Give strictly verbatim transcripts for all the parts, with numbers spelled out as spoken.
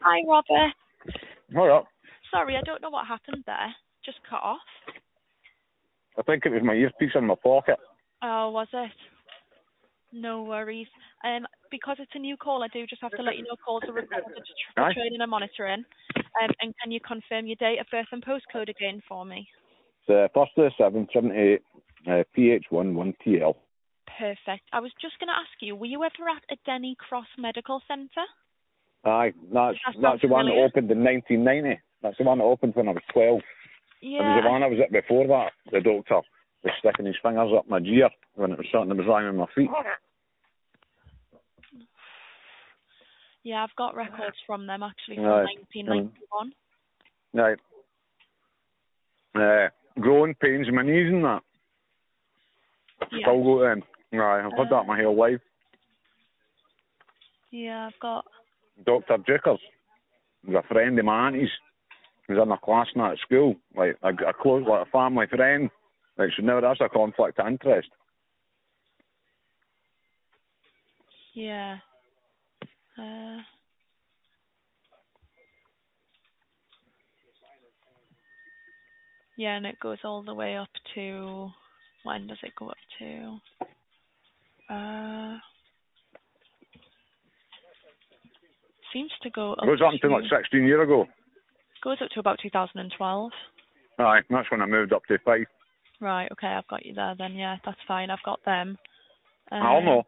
Hi, Robert. All right. Sorry, I don't know what happened there. Just cut off. I think it was my earpiece in my pocket. Oh, was it? No worries. Um, because it's a new call, I do just have to let you know calls are recorded for Aye. training and monitoring. Um, and can you confirm your date of birth and postcode again for me? The first of the seventh, seventy-eight, uh, P H one one T L. Perfect. I was just going to ask you, were you ever at a Denny Cross Medical Centre? Aye, that's Does that sound that's the one that familiar? opened in nineteen ninety. That's the one that opened when I was twelve. It was Yeah. the one I was at before that. The doctor was sticking his fingers up my gear when it was something that was wrong with my feet. Yeah, I've got records from them actually from Aye. nineteen ninety-one. Right. Uh, growing pains in my knees and that. Yeah. Still go to them. Aye, I've had that my whole life. Yeah, I've got. Doctor Jacobs was a friend of my auntie's. He was in a class now at school, like a, a close, like a family friend. Like she never has a conflict of interest. Yeah. Uh, yeah, and it goes all the way up to. When does it go up to? Uh, seems to go up. It was up to, to like sixteen years ago. Goes up to about two thousand twelve. Aye, that's when I moved up to five. Right. Okay, I've got you there. Then yeah, that's fine. I've got them. Um, I don't know.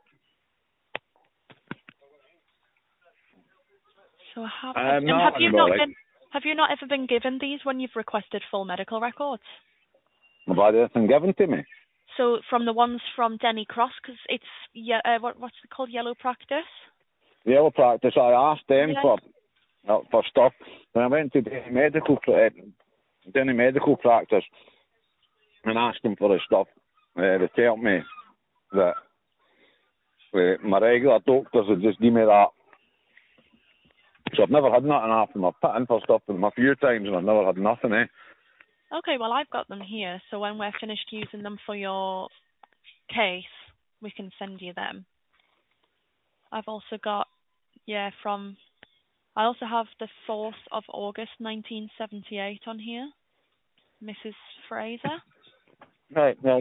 So I have. Um, and no, have you I'm not alright. been? Have you not ever been given these when you've requested full medical records? I've had anything given to me. So from the ones from Denny Cross, because it's yeah, uh, what what's it called? Yellow Practice. The other practice, I asked them Yeah. for uh, for stuff. When I went to the medical, uh, Denny medical practice and asked them for the stuff, uh, they told me that uh, my regular doctors would just give me that. So I've never had nothing happen. I've put in for stuff with them a few times and I've never had nothing, eh? Okay, well I've got them here. So when we're finished using them for your case, we can send you them. I've also got yeah from. I also have the fourth of August, nineteen seventy-eight on here, Missus Fraser. Right, well,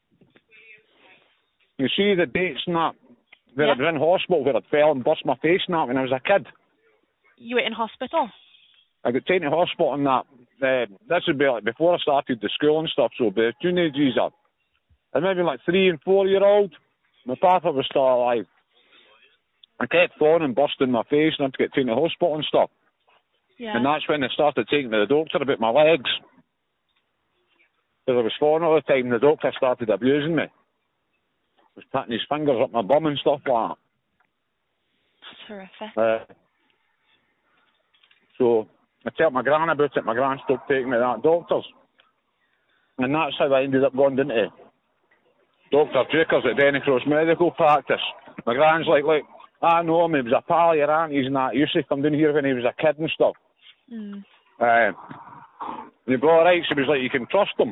you see the dates and that, where Yeah. I was in hospital, where I fell and bust my face and that when I was a kid. You were in hospital. I got taken to hospital and that. Uh, this would be like before I started the school and stuff, so it'd be a teenage years. And maybe like three and four year old. My papa was still alive. I kept falling and busting my face and I had to get taken to hospital and stuff. Yeah. And that's when they started taking me to the doctor about my legs. Because I was falling all the time, the doctor started abusing me. He was putting his fingers up my bum and stuff like That's horrific. that. Uh, so I told my gran about it, my gran stopped taking me to that doctor's. And that's how I ended up going into Doctor Jacobs at Denny Cross Medical Practice. My gran's like, look, I know him, he was a pal of your auntie's and that. He used to come down here when he was a kid and stuff. Mm. Uh, and he'd be alright, so he was like, you can trust him.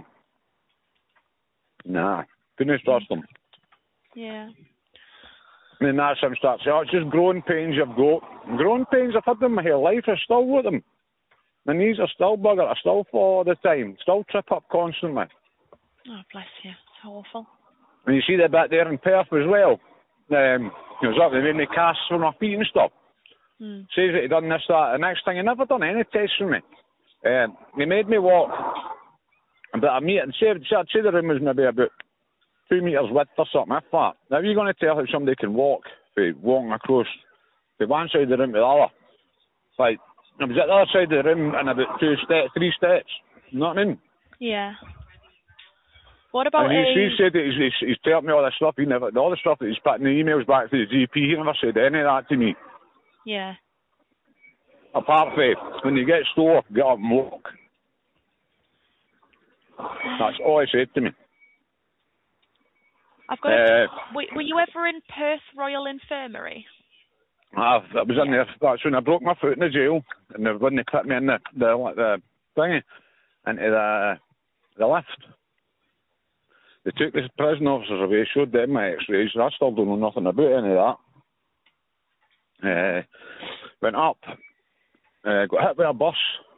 Nah, couldn't trust him. Yeah. And then that's him starts saying, oh, it's just growing pains you've got. Growing pains, I've had them my whole life, I've still got them. My knees are still buggered, I still fall all the time, still trip up constantly. Oh, bless you. It's awful. And you see the bit there in Perth as well. Um, it was up, they made me casts for my feet and stuff. Mm. Says that he done this, that. The next thing, he never done any tests for me. Um, he made me walk about a metre. Say, I'd say the room was maybe about two metres width or something, if that. Now, you're going to tell how somebody can walk, by walking across from one side of the room to the other. Like, I was at the other side of the room in about two steps, three steps. You know what I mean? Yeah. What about and he's, a... he said that he's, he's, he's told me all this stuff. He never, all the stuff that he's put in the emails back to the G P, he never said any of that to me. Yeah. Apart from when you get sore, get up and walk. That's all he said to me. I've got. Uh, a, were, were you ever in Perth Royal Infirmary? I, I was in Yeah. there. That's when I broke my foot in the jail, and they when they put me in the the the thingy into the the lift. They took the prison officers away, showed them my X-rays. I still don't know nothing about any of that. Uh, went up. uh, got hit by a bus.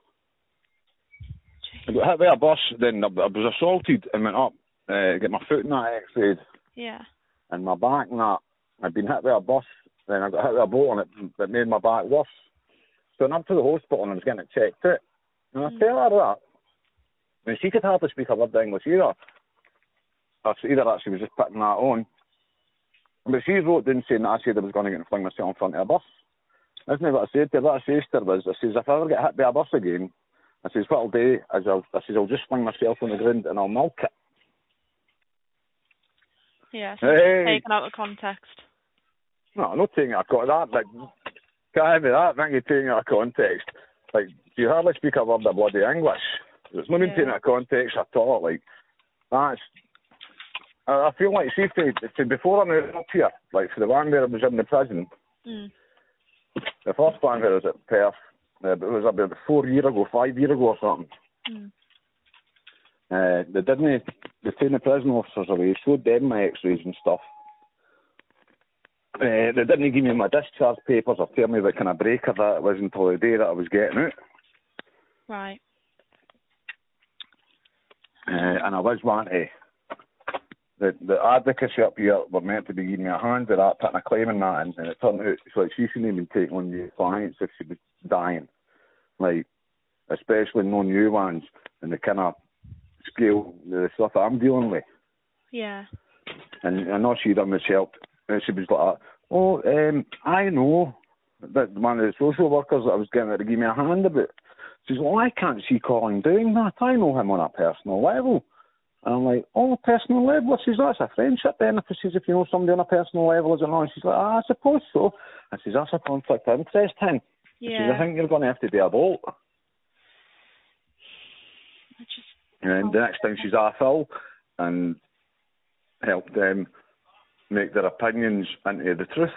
I got hit by a bus, then I, I was assaulted and went up, uh, get my foot in that x-rayed. Yeah. And my back and that. I'd been hit by a bus, then I got hit by a boat and it, it made my back worse. So I went up to the hospital and I was getting it checked out. And I mm. tell her that. I mean, she could hardly speak a word of English either. Or either that she was just putting that on. But she wrote down saying that I said I was going to get and fling myself in front of a bus. That's not what I said to her. What I said to her was, I says, if I ever get hit by a bus again, I says, what I'll do is I'll, I says, I'll just fling myself on the ground and I'll milk it. Yeah, so hey. Taken out of context. No, I'm not taking it out of context. Like, can't have me that, thank you, taking it out of context. Like, you hardly speak a word of bloody English. It's not been yeah. taken out of context at all. Like, that's... I feel like, see, for, before I moved up here, like for the one where I was in the prison, mm. the first one where I was at Perth, uh, it was about four years ago, five years ago or something. Mm. Uh, they didn't, they taken the prison officers away, showed them my x-rays and stuff. Uh, they didn't give me my discharge papers or tell me what kind of breaker that it was until the day that I was getting out. Right. Uh, and I was wanting The, the advocacy up here were meant to be giving me a hand with that, putting a claim in that, and, and it turned out so like she shouldn't even take on new clients if she was dying, like especially no new ones, and the kind of scale the stuff that I'm dealing with. Yeah. And I know she done was helped, and she was like, "Oh, um, I know that one of the social workers that I was getting her to give me a hand about." She says, "Well, I can't see Colin doing that. I know him on a personal level." And I'm like, oh, personal level? She says, that's a friendship then. She says, if you know somebody on a personal level, is it not? She's like, ah, I suppose so. I says, that's a conflict of interest thing. Yeah. She says, I think you're going to have to do a bolt. Just... And the next time she's at Phil and help them make their opinions into the truth.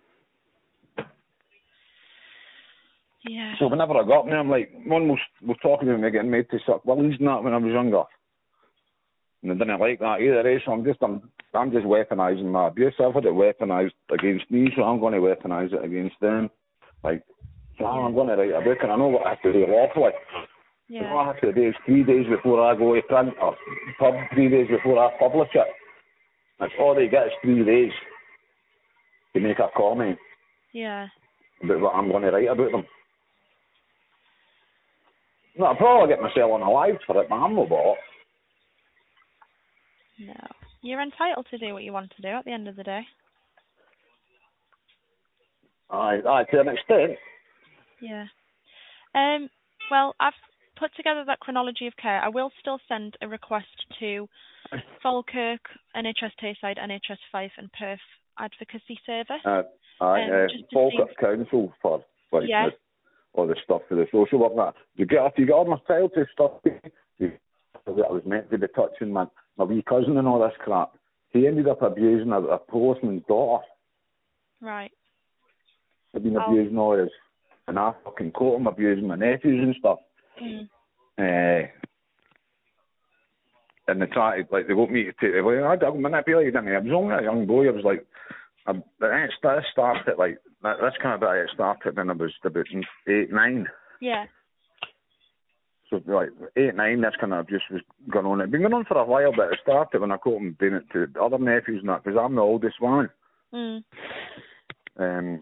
Yeah. So whenever I got up there, I'm like, one was, was talking about me getting made to suck willies and that when I was younger. And I didn't like that either, eh? So I'm just, I'm, I'm just weaponising my abuse. I've had it weaponised against me, so I'm going to weaponise it against them. Like, so I'm going to write a book, and I know what I have to do lawfully. Yeah. All I have to do is three days before I go to print, or pub, three days before I publish it. That's all they get is three days to make a comment. Yeah. About what I'm going to write about them. No, I'll probably get myself on a live for it, but I'm no bot. No. You're entitled to do what you want to do at the end of the day. Aye, aye, to an extent. Yeah. Um. Well, I've put together that chronology of care. I will still send a request to Falkirk, N H S Tayside, N H S Fife and Perth Advocacy Service. Uh, aye, um, uh, Falkirk see... Council for like yeah. the, all the stuff for the social work. That you get, you get all my child to stuff you, that I was meant to be touching, man. My wee cousin and all this crap. He ended up abusing a, a postman's daughter. Right. I've been abusing all his, and I fucking caught him abusing my nephews and stuff. Mm. Uh, and they tried, like, they got me to take it away. I didn't manipulate, didn't I? I was only a young boy. I was like, I, it started, like, this kind of bit, it started when I was about eight, nine. Yeah. So, like, eight, nine, this kind of abuse was going on. It'd been going on for a while, but it started when I caught him doing it to the other nephews and that, because I'm the oldest one. Mm. Um,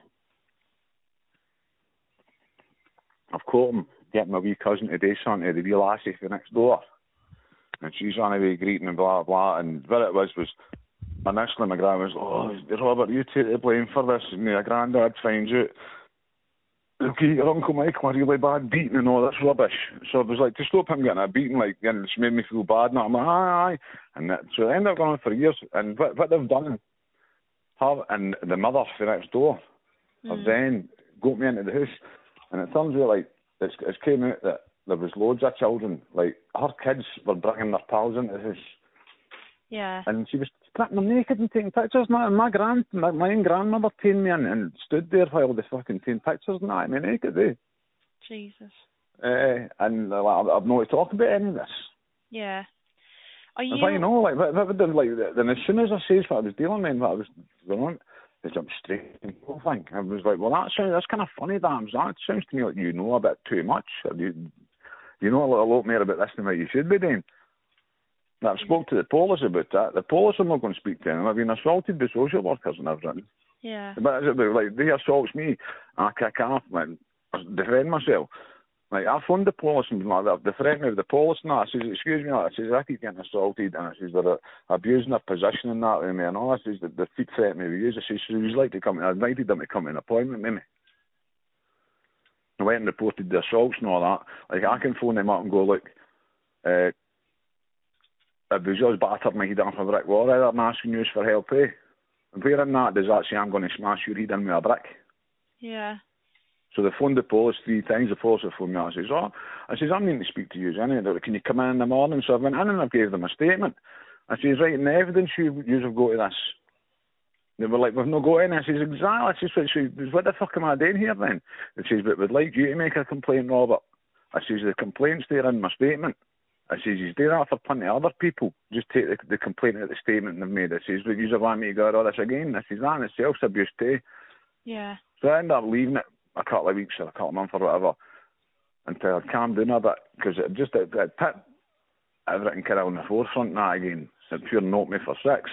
I've caught him getting my wee cousin to do something to the wee lassie for next door. And she's on away greeting and blah, blah. And what it was, was, initially my gran was, oh, Robert, you take the blame for this. And my granddad finds out. Okay, your Uncle Michael a really bad beating and all this rubbish. So it was like, to stop him getting a beating, like, and it's made me feel bad. And I'm like, aye, aye. And that, so it ended up going on for years. And what, what they've done, her and the mother for next door, mm. have then got me into the house. And it turns out, like, it's, it's came out that there was loads of children. Like, her kids were bringing their pals into the house. Yeah. And she was stripping them naked and taking pictures. And my grand, my, my own grandmother taken me in and stood there while they fucking taking pictures and that. I mean, naked, eh? Jesus. Uh, and uh, like, I've not talked about any of this. Yeah. Are you... But you know, like, what, what, like, then as soon as I said what I was dealing with and what I was going on, They jumped straight into the whole thing. I was like, well, that sounds, that's kind of funny, Dams. That sounds to me like you know a bit too much. Or you, you know a lot, a lot more about this than what you should be doing. Now, I've spoke to the police about that. The police are not going to speak to him. I've been assaulted by social workers and everything. Yeah. But is it about, like, they assaults me, and I kick off, like, I defend myself. Like, I phoned the police and like that, they threatened me with the police and that. I says, excuse me, I says, I keep getting assaulted, and I says, they're abusing their position and that with me, and all. I says, the feet threatened me with you. I says, so he's like to come, I invited them to come to an appointment with me. I went and reported the assaults and all that. Like, I can phone them up and go, look, uh, if they just battered my head off a brick wall, rather than asking you for help, eh? And where in that does that say I'm going to smash your head in with a brick? Yeah. So they phoned the police three times. The police have phoned me. I says, oh, I says, I'm needing to speak to you. Anyway. Can you come in in the morning? So I went in and I gave them a statement. I says, right, and the evidence you you have got to this. They were like, we've not got any. I says, exactly. I says, what the fuck am I doing here then? They says, but we'd like you to make a complaint, Robert. I says, the complaint's there in my statement. I says, he's doing that for plenty of other people. Just take the, the complaint out the statement they've made. I says, but you want me to go all this again? I says, that and it's self-abuse too. Yeah. So I ended up leaving it a couple of weeks or a couple of months or whatever until I calmed down a bit, because it just it, it put everything kind of on the forefront now again. It pure knocked me for six.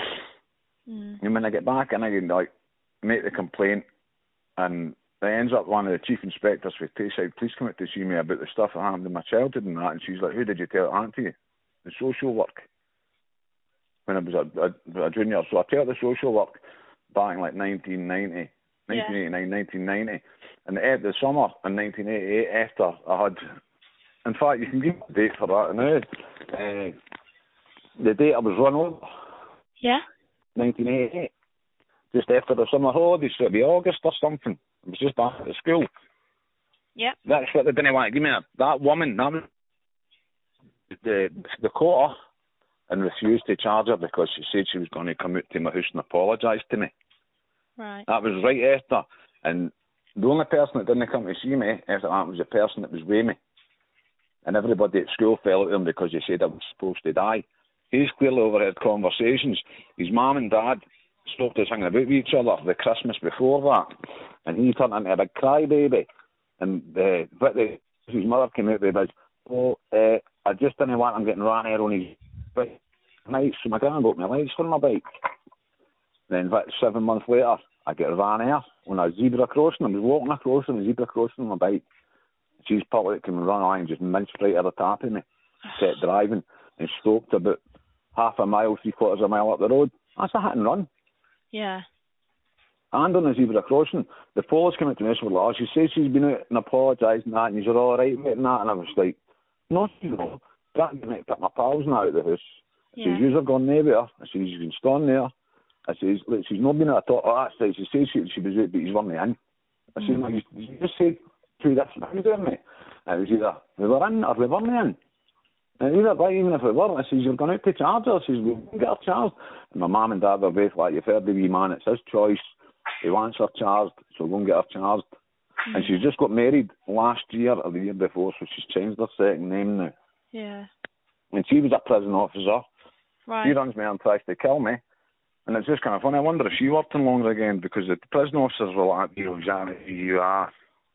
Mm. And when I get back in again, like, make the complaint, and it ends up one of the chief inspectors for Tayside Police come out to see me about the stuff that happened in my childhood and that, and she's like, who did you tell it happened to you? The social work. When I was a, a, a junior, so I tell the social work back in like nineteen ninety. nineteen eighty-nine, yeah. nineteen ninety, and the, the summer in nineteen eighty-eight, after I had, in fact, you can give me a date for that now. Uh, the date I was run over. Yeah. nineteen eighty-eight, just after the summer holidays, so it'd be August or something. I was just back at the school. Yeah. That's what they didn't want to give me. That woman, that was the the caught her and refused to charge her because she said she was going to come out to my house and apologise to me. Right. That was right after, and the only person that didn't come to see me after that was the person that was with me, and everybody at school fell out of him because he said I was supposed to die. He's clearly overheard conversations. His mum and dad stopped us hanging about with each other the Christmas before that, and he turned into a big crybaby. And uh, but the, his mother came out with us, oh, uh, I just didn't want him getting ran here on his bike night, so my grand got my lights on my bike. Then about seven months later, I get ran here on a zebra crossing. I was walking across on a zebra crossing on my bike. She's public came and ran away and just minced right at the top of me. Kept driving and stopped about half a mile, three quarters of a mile up the road. That's a hit and run. Yeah. And on the zebra crossing, the police came out to me and said, well, she says she's been out and apologised and that, and you're all right with it and that. And I was like, no, you know, that didn't pick my pals now out of the house. I Yeah. says, you've gone nowhere. I says, you've been staying there. I says, look, she's not been at the top of that side. She says she, she was out, but he's weren't in. I says, no, you, you just said two different things to me. And it was either we were in or we weren't in. And either way, even if we were, I says, you're going out to charge her. I says, we'll get her charged. And my mum and dad were both like, you've heard the wee man, it's his choice. He wants her charged, so we'll go and get her charged. Mm. And she's just got married last year or the year before, so she's changed her second name now. Yeah. And she was a prison officer. Right. She runs me and tries to kill me. And it's just kind of funny. I wonder if she worked in longer again, because the prison officers were like, you know exactly who you are.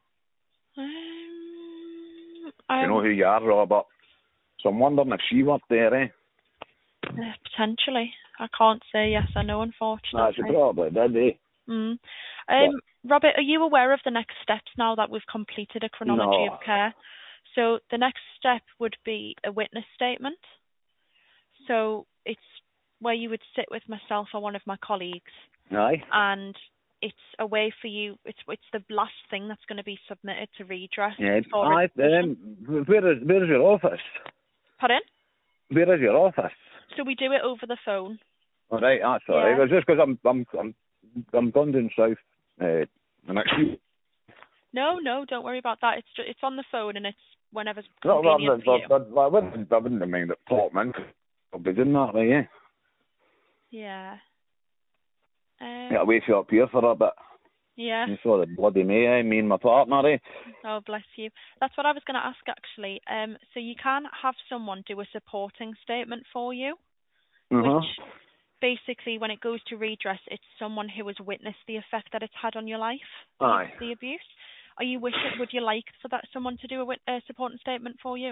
Um, um, you know who you are, Robert. So I'm wondering if she worked there, eh? Uh, potentially. I can't say yes or no, unfortunately. No, she probably did, eh? Mm. Um, Robert, are you aware of the next steps now that we've completed a chronology no. of care? So the next step would be a witness statement. So it's where you would sit with myself or one of my colleagues. Aye. And it's a way for you, it's it's the last thing that's going to be submitted to redress. Yeah, aye, um, where is, where is your office? Pardon? Where is your office? So we do it over the phone. All right, that's all right. Yeah. It's just because I'm, I'm, I'm, I'm going down south uh, the next week. No, no, don't worry about that. It's just, it's on the phone and it's whenever's no, convenient but, for but, you. But, but I wouldn't, I wouldn't mind it pop in. I'll be doing that, right, yeah. Yeah. Um, yeah, wait for you up here for a bit. Yeah. You saw the bloody May, eh? Me and my partner, eh? Oh, bless you. That's what I was going to ask, actually. Um, so you can have someone do a supporting statement for you, uh-huh. which basically, when it goes to redress, it's someone who has witnessed the effect that it's had on your life, the, Aye. the abuse. Are you wishing? Would you like for that someone to do a, wit- a supporting statement for you?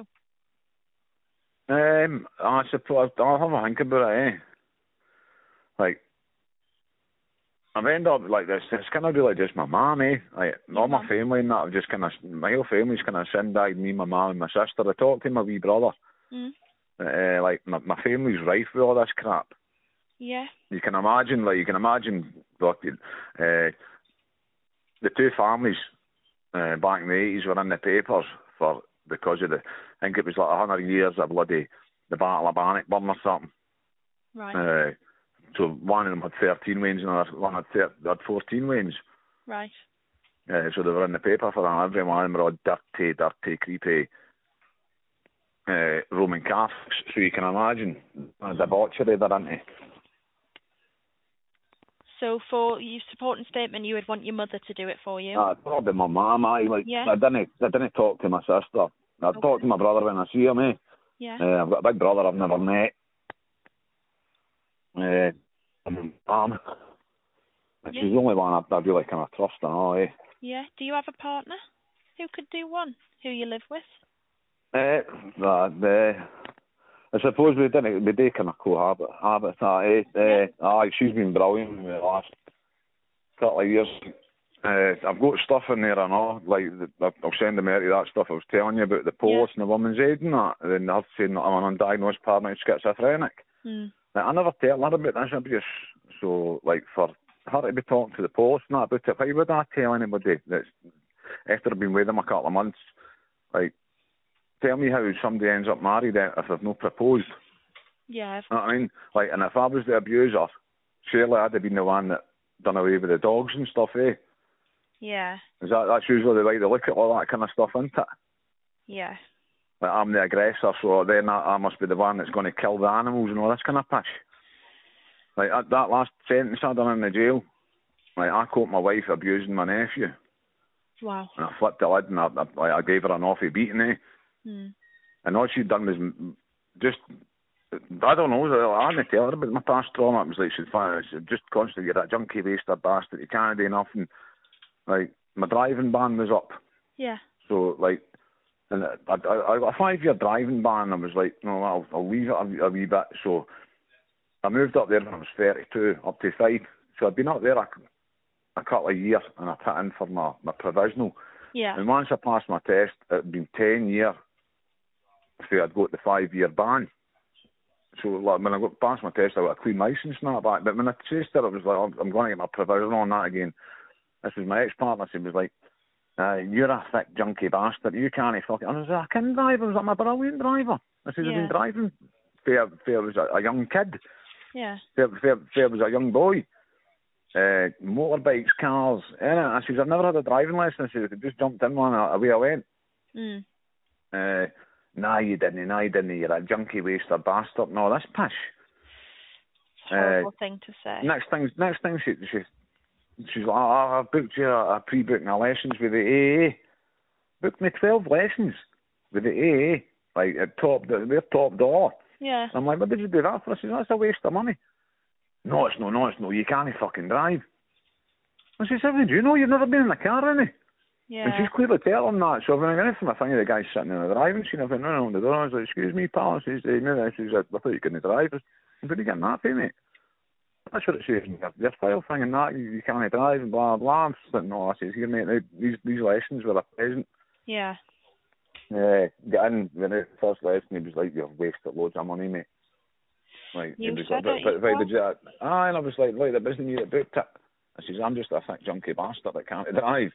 Um, I suppose I'll have a think about it, eh? Like, I've ended up like this. It's kind of be like just my mum, eh? Like, Your all my mum? family and that have just kind of, my whole family's kind of sin-died, me, my mum and my sister. I talked to my wee brother. Mm. Uh, like, my, my family's rife with all this crap. Yeah. You can imagine, like, you can imagine, fucking, uh, the two families uh, back in the eighties were in the papers for, because of the, I think it was like a hundred years of bloody, the Battle of Bannockburn or something. Right. Uh, so one of them had thirteen wins and the other one had, thir- had fourteen wins. Right. Uh, so they were in the paper for that. Every one of them were all dirty, dirty, creepy uh, Roman Catholics. So you can imagine the debauchery they're into. So for your supporting statement, you would want your mother to do it for you? Uh, probably my mum. I like. Yeah. I didn't. I didn't talk to my sister. I Okay. talk to my brother when I see him. Eh? Yeah. Uh, I've got a big brother I've never met. Uh, and my mum. She's Yeah. the only one I, I really kind of trust and all. Eh? Yeah. Do you have a partner who could do one? Who you live with? Uh, the, I suppose we didn't. We do kind of cohabit. Habit. Uh, eh? Yeah. uh, aye, she's been brilliant in the last couple of years. Uh, I've got stuff in there and all, like, the, I'll send them out to that stuff I was telling you about, the post and the woman's aid and that, and then I've saying that I'm an undiagnosed paranoid schizophrenic. Hmm. Like, I never tell her about this abuse, so, like, for her to be talking to the post and that about it, why would I tell anybody that's, after I've been with them a couple of months, like, tell me how somebody ends up married if they've not proposed. Yeah. You know what I mean? Like, and if I was the abuser, surely I'd have been the one that done away with the dogs and stuff, eh? Yeah. Is that, that's usually the way they look at all that kind of stuff, isn't it? Yeah. Like, I'm the aggressor, so then I, I must be the one that's going to kill the animals and all this kind of pish. Like, that, that last sentence I done in the jail, like, I caught my wife abusing my nephew, Wow. and I flipped the lid and I, I, like, I gave her an awful beating, eh? Hmm. And all she'd done was m- just, I don't know, I didn't tell her about my past trauma. It was like, she'd find, she'd just constantly get that junkie bastard bastard, you can't do nothing. Like, my driving ban was up. Yeah. So, like, and I, I, I got a five-year driving ban. I was like, no, I'll, I'll leave it a, a wee bit. So I moved up there when I was thirty-two, up to five. So I'd been up there a, a couple of years, and I put in for my, my provisional. Yeah. And once I passed my test, it'd been ten years before I'd got the five-year ban. So, like, when I got past my test, I got a clean licence and that back. But when I chased it, it was like, I'm, I'm going to get my provisional on that again. This was my ex-partner. She was like, uh, you're a thick junkie bastard. You can't fucking... I was like, I can drive. I was like, I'm a brilliant driver. I said, I've been Yeah. driving fair, fair was a, a young kid. Yeah. Fair, fair, fair was a young boy. Uh, motorbikes, cars, and I said, I've never had a driving lesson. I said, I just jumped in one, away I went. Hmm. Uh, nah, you didn't. Nah, you didn't. You're a junkie waster bastard. No, that's pish. It's a horrible uh, thing to say. Next thing, next thing she, she she's like, oh, I've booked you a, a pre-booked my lessons with the A A. Booked me twelve lessons with the A A, like at top, they're top dollar. Yeah. I'm like, what did you do that for? I said, that's a waste of money. No, it's no, no, it's no. You can't fucking drive. I said, how did you know? You've never been in a car, any? Yeah. And she's clearly telling that. So when I got in from my thing, the guy sitting in the driving seat, I went, no, no, the door. I was like, excuse me, pal. She said, no, no. She said, I thought you couldn't drive. I said, where are you getting that from, mate? That's what it says in your, your file thing and that, you, you can't drive and blah, blah. I'm just like, no, I says, here, mate, these, these lessons were a present. Yeah. Yeah, got in, when the first lesson, he was like, you've wasted loads of money, mate. Like, You he was said like, it but, but, yourself. did you, ah, and I was like, look, that wasn't you that booked it. I says, I'm just a thick junkie bastard that can't drive.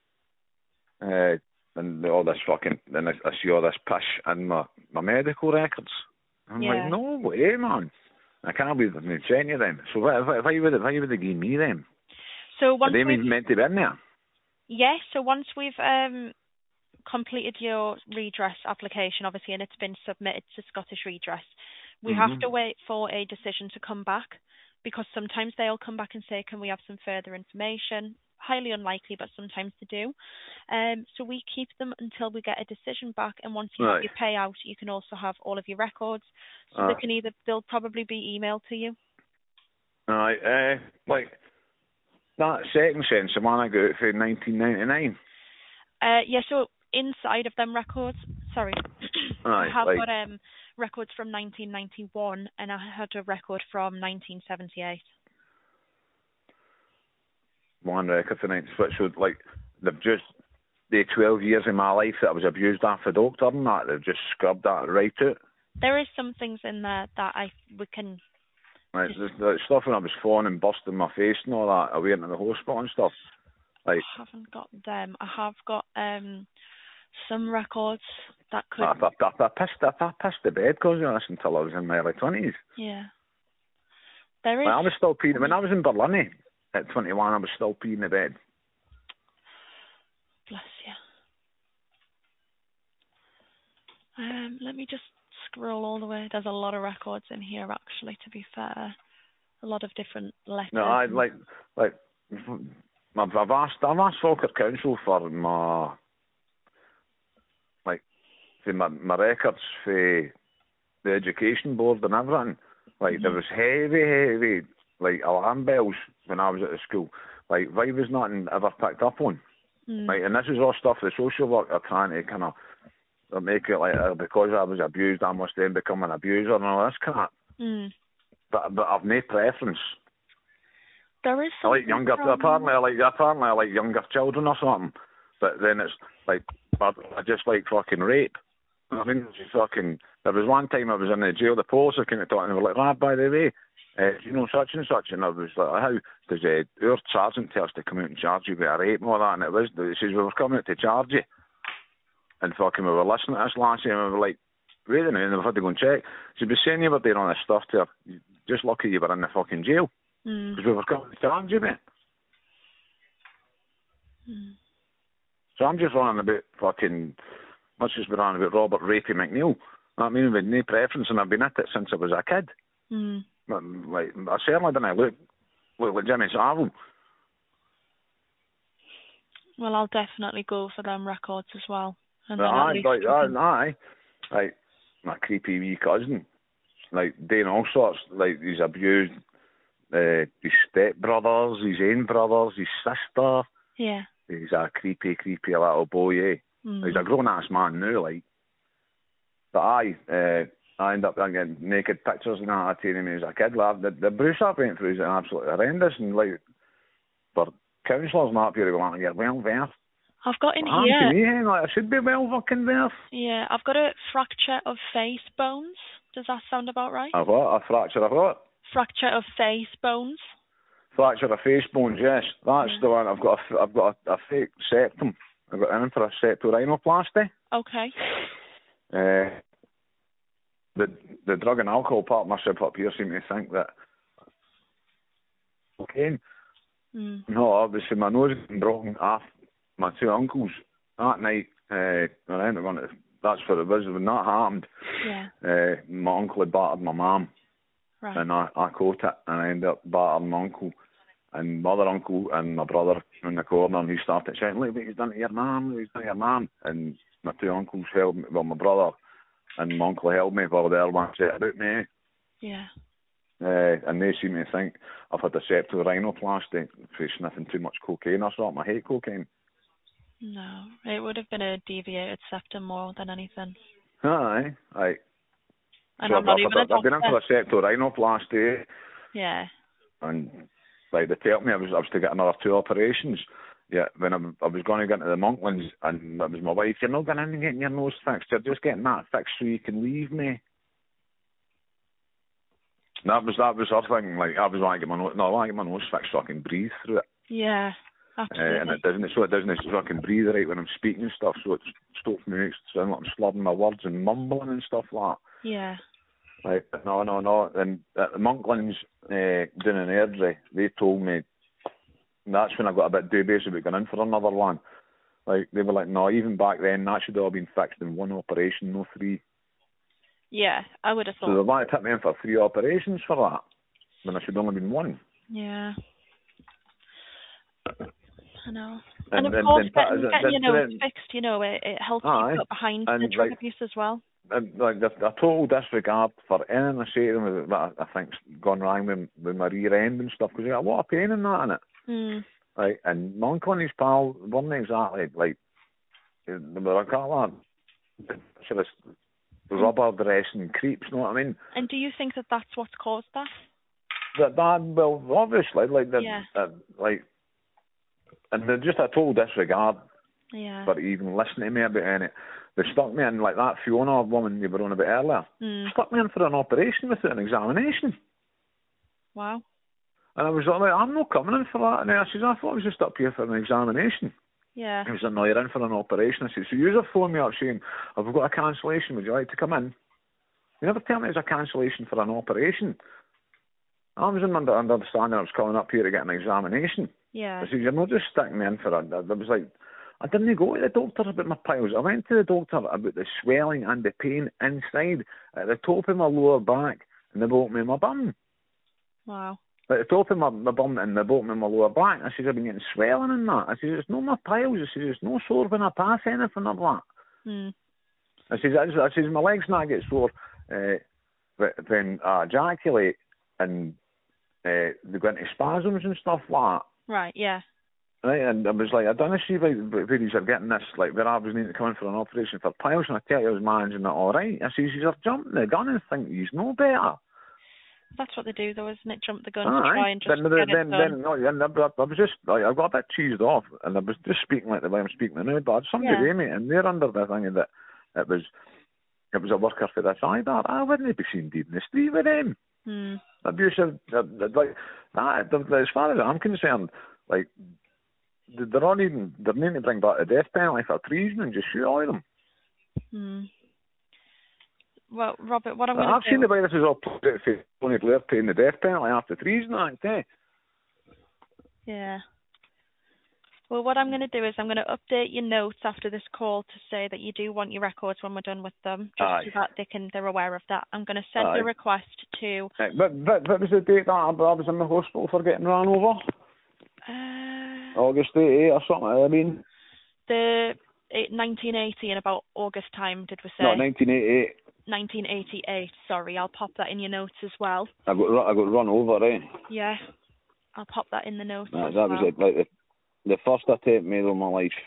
Uh, and all this fucking, then I, I see all this pish in my, my medical records. I'm Yeah. like, no way, man. I can't believe they've been sending you them. So why, why, why would they, why would they give me them? So Are once they we've even meant to be in there? yeah, so once we've um completed your redress application, obviously, and it's been submitted to Scottish Redress, we Mm-hmm. have to wait for a decision to come back, because sometimes they'll come back and say, can we have some further information? Highly unlikely, but sometimes they do. Um, so we keep them until we get a decision back, and once you Right. have your payout, you can also have all of your records. So Uh, they can either, they'll probably be emailed to you. Right, uh, like, that second sentence, the one I got for nineteen ninety-nine. Uh, yeah, so inside of them records, sorry, I Aye, have like, got um records from nineteen ninety-one, and I had a record from nineteen seventy-eight. one record for ninety, which would, like, they've just, the twelve years of my life that I was abused after the doctor and that, they've just scrubbed that right out. There is some things in there that I we can. Like, Just, the, the stuff when I was falling and busting my face and all that, I went to the hospital and stuff. Like, I haven't got them. I have got um some records that could. I, I, I, I pissed, I, I pissed the bed because of this until I was in my early twenties. Yeah. There is. Like, I was still peeing, when I was in Berlin at twenty-one, I was still peeing the bed. Bless you. Um, let me just scroll all the way. There's a lot of records in here, actually. To be fair, a lot of different letters. No, I like, like, I've, I've asked, I've asked Falkirk Council for my, like, for my, my records for the education board and everything. Like, mm-hmm. There was heavy, heavy, like, alarm bells when I was at the school. Like, why was nothing ever picked up on? Mm. Like, and this is all stuff the social work are trying to kind of make it like, uh, because I was abused, I must then become an abuser and all this crap. Mm. But but I've no preference. There is I like younger. From... Apparently, I like apparently I like younger children or something. But then it's like I, I just like fucking rape. I mean, fucking. There was one time I was in the jail. The police came to talk and they were like, "Ah, by the way, uh, you know such and such," and I was like, "How?" Because uh, our sergeant tells us to come out and charge you with a rape and all that, and it was. He says we were coming out to charge you, and fucking we were listening to this last year, and we were like, "Wait a minute," and we had to go and check. She'd be saying you were doing all this stuff to her. Just lucky you were in the fucking jail. Because mm. we were coming to charge you, mate. Mm. So I'm just running about fucking, much as we're running about Robert Rapey McNeil. I mean, with no preference, and I've been at it since I was a kid. Mm. But, like, I certainly didn't look, look like Jimmy Savile. Well, I'll definitely go for them records as well. And then aye, like, can... aye, like, my creepy wee cousin. Like, doing all sorts, like, he's abused uh, his stepbrothers, his own brothers, his sister. Yeah. He's a creepy, creepy little boy, eh? Mm. He's a grown-ass man now, like. But aye, uh, I end up getting naked pictures and that I tell him as a kid. Like, the, the bruise I went through is absolutely horrendous, and, like, for counsellors not here going, you're well versed. I've got in well, here... To me, like, I should be well fucking versed. Yeah, I've got a fracture of face bones. Does that sound about right? I've got a fracture of what? Fracture of face bones. Fracture of face bones, yes. That's yeah. the one. I've got a, I've got a, a fake septum. I've got in for a septorhinoplasty. Okay. Uh, the the drug and alcohol partnership up here seem to think that cocaine. Mm. No, obviously my nose had been broken off my two uncles that night. Uh, I ended up That's what it was. When that happened, yeah. uh, my uncle had battered my mum, right. and I, I caught it, and I ended up battering my uncle, and my other uncle and my brother in the corner, and he started shouting, "Look what he's done to your mum, he's done to your mum," and my two uncles held me, well, my brother and my uncle held me while the other one said about me. Yeah. Uh, and they seem to think I've had a septorhinoplasty for sniffing too much cocaine or something. I hate cocaine. No, it would have been a deviated septum more than anything. Aye, aye. And so I'm not I've, even I've, a I've been in for a septorhinoplasty. Yeah. And like they told me I was I was to get another two operations. Yeah, when I, I was going to get into the Monklands, and it was my wife. You're not going in and getting your nose fixed. You're just getting that fixed so you can leave me. And that was that was her thing. Like I was want to get my nose. No, I want to get my nose fixed so I can breathe through it. Yeah. Absolutely. Uh, and it doesn't, so it doesn't, so I can breathe right when I'm speaking and stuff, so it stops me to sound like I'm slurring my words and mumbling and stuff like that. Yeah. Like, no, no, no. And at the Monklands uh, down in Airdrie, they told me, that's when I got a bit dubious about going in for another one. Like, they were like, no, even back then, that should all been fixed in one operation, no three. Yeah, I would have thought. So they wanted to put me in for three operations for that, when I should only been one. Yeah. I know. And, and of and, course, and, getting, and, getting and, your nose and, fixed, you know, it, it helps aye, you put behind and the drug like, abuse as well. and, like, the, the total disregard for anything I say to them that I, I think's gone wrong with, with my rear end and stuff, because you got a lot of pain in that, in it. Mm. Right, and my uncle and his pal weren't exactly, like, they were a couple of sort of rubber dressing creeps, you know what I mean? And do you think that that's what's caused that? That, that well, obviously, like, that, Yeah. that, like, and they're just a total disregard Yeah. for even listening to me about any. They stuck me in, like that Fiona woman you were on about earlier, Mm. stuck me in for an operation without an examination. Wow. And I was like, I'm not coming in for that. And I says, I thought I was just up here for an examination. Yeah. He was like, no, you're in for an operation. I said, so you just phoned me up saying, I've got a cancellation, would you like to come in? You never tell me it's a cancellation for an operation. I was in under understanding I was coming up here to get an examination. Yeah. I said, you're not just sticking me in for a... I was like, I didn't go to the doctor about my piles. I went to the doctor about the swelling and the pain inside at the top of my lower back and the bottom of my bum. Wow. At the top of my, my bum and the bottom of my lower back. I said, I've been getting swelling in that. I said, it's no my piles. I said, it's no sore when I pass anything like that. Mm. I said, I said, my legs not get sore uh, when I ejaculate and uh, they go into spasms and stuff like that. Right, yeah. Right, and I was like, I don't see why ladies are getting this, like, where I was needing to come in for an operation for piles, and I tell you I was managing it all right. I says, you're jumping the gun and think you know better. That's what they do, though, isn't it? Jump the gun All to right. try and just then, get then, it then, done. then, no, and I, I was just, like, I got a bit cheesed off, and I was just speaking like the way I'm speaking now, but somebody Yeah. yeah. me, and they're under the thing that it was, it was a worker for this I bar. I wouldn't be seen deed in the street with them. Hmm. Abusive, uh, like, that, as far as I'm concerned, like, they're not even, they're needing to bring back the death penalty for treason and just shoot all of them. Hmm. Well, Robert, what I'm going to I've do... seen the way this is all played out for Tony Blair paying the death penalty after treason act, eh? Yeah. Well, what I'm going to do is I'm going to update your notes after this call to say that you do want your records when we're done with them, just Aye. so that they can, they're aware of that. I'm going to send Aye. a request to... Right, but, but, what was the date that I was in the hospital for getting run over? Uh, August eighty-eight or something, I mean. the eight, nineteen eighty, in about August time, did we say? No, nineteen eighty-eight. nineteen eighty-eight, sorry. I'll pop that in your notes as well. I got, ru- I got run over, eh? Yeah. I'll pop that in the notes That, as that well. was it, like the, the first attempt made on my life.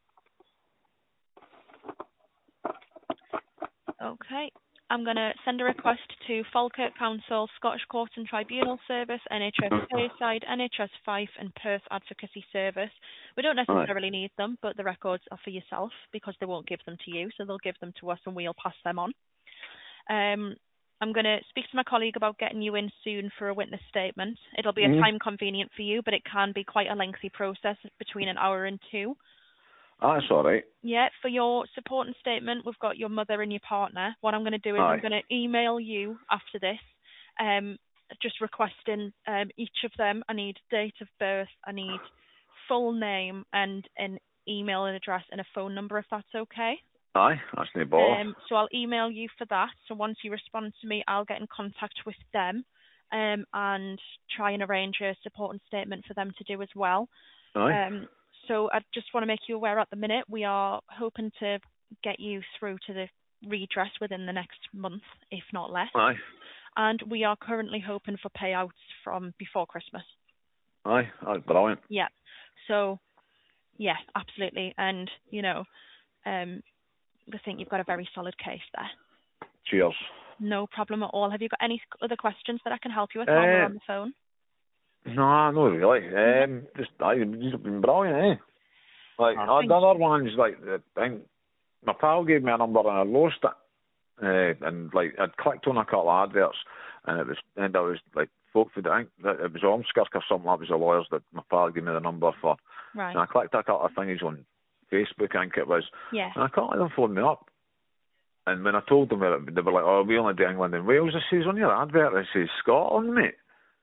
Okay. I'm going to send a request to Falkirk Council, Scottish Courts and Tribunal Service, N H S Tayside, N H S Fife and Perth Advocacy Service. We don't necessarily Aye. need them, but the records are for yourself because they won't give them to you, so they'll give them to us and we'll pass them on. Um, I'm going to speak to my colleague about getting you in soon for a witness statement. It'll be a Mm-hmm. time convenient for you, but it can be quite a lengthy process, between an hour and two. That's all right. Yeah, for your supporting statement, we've got your mother and your partner. What I'm going to do is Aye. I'm going to email you after this, um, just requesting um, each of them. I need date of birth, I need full name and an email and address and a phone number, if that's okay. Aye, that's no bother. Um, so I'll email you for that. So once you respond to me, I'll get in contact with them um, and try and arrange a supporting statement for them to do as well. Aye. Um, so I just want to make you aware at the minute, we are hoping to get you through to the redress within the next month, if not less. Aye. And we are currently hoping for payouts from before Christmas. Aye, that's brilliant. Yeah. So, yeah, absolutely. And, you know, um, I think you've got a very solid case there. Cheers. No problem at all. Have you got any other questions that I can help you with Uh, while we're on the phone? No, not really. Um, just, I, you've been brilliant, eh? Like, Oh, uh, the other ones, like, I think my pal gave me a number and I lost it. Uh, and, like, I'd clicked on a couple of adverts and it was, and I was, like, folk food, I think that it was Ormskirk or something, that was the lawyers that my pal gave me the number for. Right. And I clicked a couple of things on Facebook, I think it was. Yeah. And a couple of them phoned me up. And when I told them, they were like, oh, we only do England and Wales. I says, on your advert, it says Scotland, mate.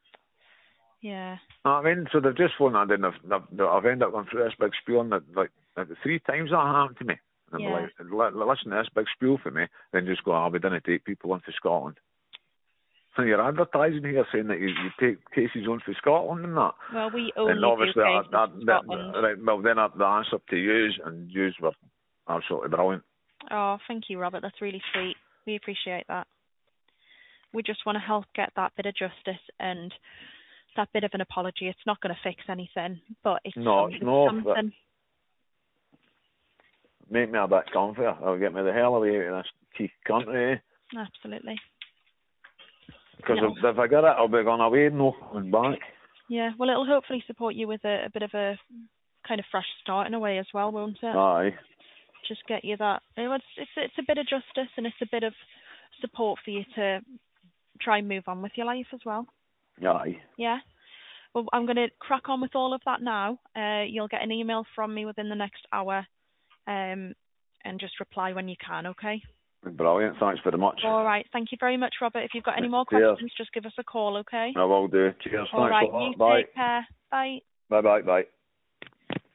Yeah. I mean, so they've just phoned and I've, I've, I've ended up going through this big spiel, and like, like three times that happened to me. And Yeah. I'm like, listen to this big spiel for me, then just go, oh, we didn't take people into Scotland. And you're advertising here saying that you, you take cases on for Scotland and that. Well, we only and obviously, do cases that, in that, Scotland. that, right, well, then the answer to yous, and yous were absolutely brilliant. Oh, thank you, Robert. That's really sweet. We appreciate that. We just want to help get that bit of justice and that bit of an apology. It's not going to fix anything, but it's, No, some, it's not, something. but- Make me a bit comfier. It'll get me the hell away out of this cheeky country, eh? Absolutely. Because No. if, if I get it, I'll be going away, no coming back. Yeah, well, it'll hopefully support you with a, a bit of a kind of fresh start in a way as well, won't it? Aye. Just get you that. It's, it's, it's a bit of justice and it's a bit of support for you to try and move on with your life as well. Aye. Yeah. Well, I'm going to crack on with all of that now. Uh, you'll get an email from me within the next hour, um, and just reply when you can, okay? Brilliant. Thanks very much. All right. Thank you very much, Robert. If you've got any more Cheers. questions, just give us a call, okay? I will do. Cheers. All Thanks right. a lot. You Bye. take care. Bye. Bye bye bye.